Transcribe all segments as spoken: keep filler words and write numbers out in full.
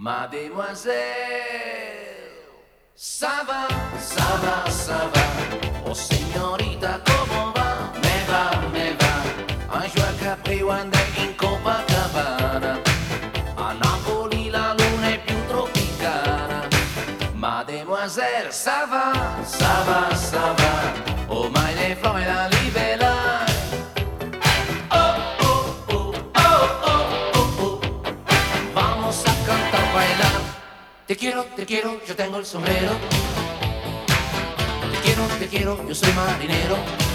Mademoiselle, ça va, ça va, ça va. Oh signorita, come va? Me va, me va. A Joa Capri quando è in Copacabana. A Napoli la luna è più tropicana. Mademoiselle, ça va, ça va, ça va. Oh meine Freunde, liebe Leute. Te quiero, te quiero, yo tengo el sombrero. Te quiero, te quiero, yo soy marinero.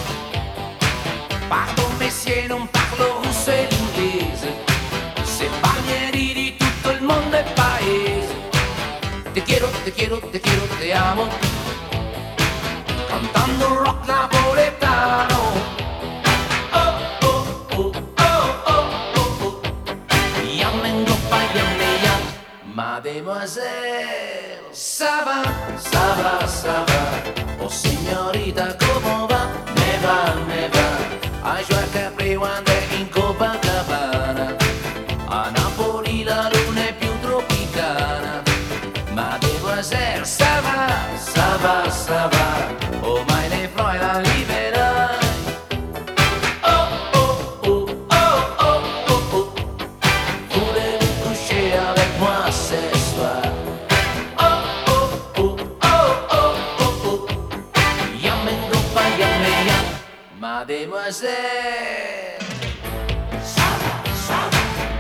Parlo messier, non parlo russo e l'inglese. Se bagnieri di tutto il mondo e paese. Te quiero, te quiero, te quiero, te amo. Cantando rock napoletano. Oh, oh, oh, oh, oh, oh, oh. Yammen goppa, yamme yam. Mademoiselle, ça va, ça va, ça va. Oh signorita, come va? Me va, me va. A Joa Capri quando è in Copacabana. A Napoli la luna è più tropicana. Mademoiselle, ça va, ça va, ça va. Oh meine Freunde, liebe Leute. Oh, oh, oh, oh, oh, oh, oh. Voulez-vous coucher avec moi ce soir? Oh, oh, oh, oh, oh, oh, oh. Yammen goppa, yamme yam. Mademoiselle, ça va, ça va.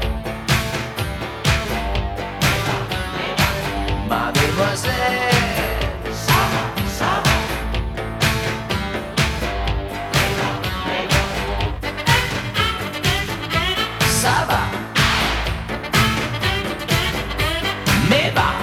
Mademoiselle, ça va, ça va. Ça va. Me va.